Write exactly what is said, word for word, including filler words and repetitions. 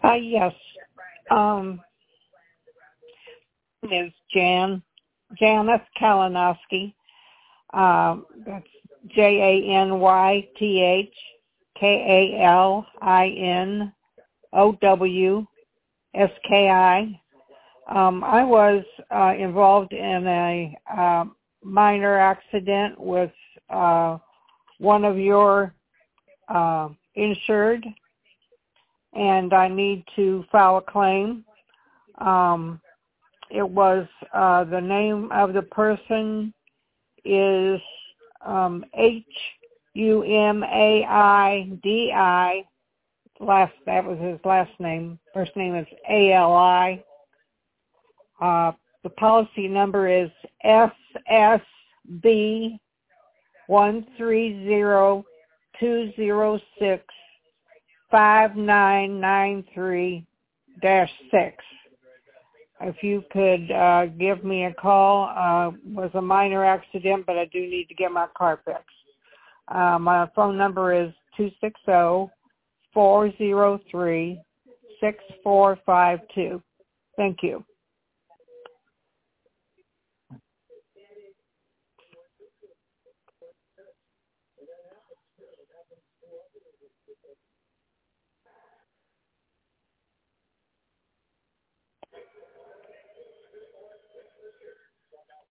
Uh, yes. Um, is Jan. Janice Kalinowski. Um, that's J A N Y T H K A L I N O W S K I. Um, I was uh, involved in a uh, minor accident with uh, one of your uh, insured, and I need to file a claim. Um, it was, uh, the name of the person is um, H U M A I D I. Last, that was his last name. First name is A L I. Uh, the policy number is S S B one three zero two zero six five nine nine three dash six. If you could uh, give me a call, uh, it was a minor accident, but I do need to get my car fixed. Uh, my phone number is two six zero four zero three six four five two. Thank you.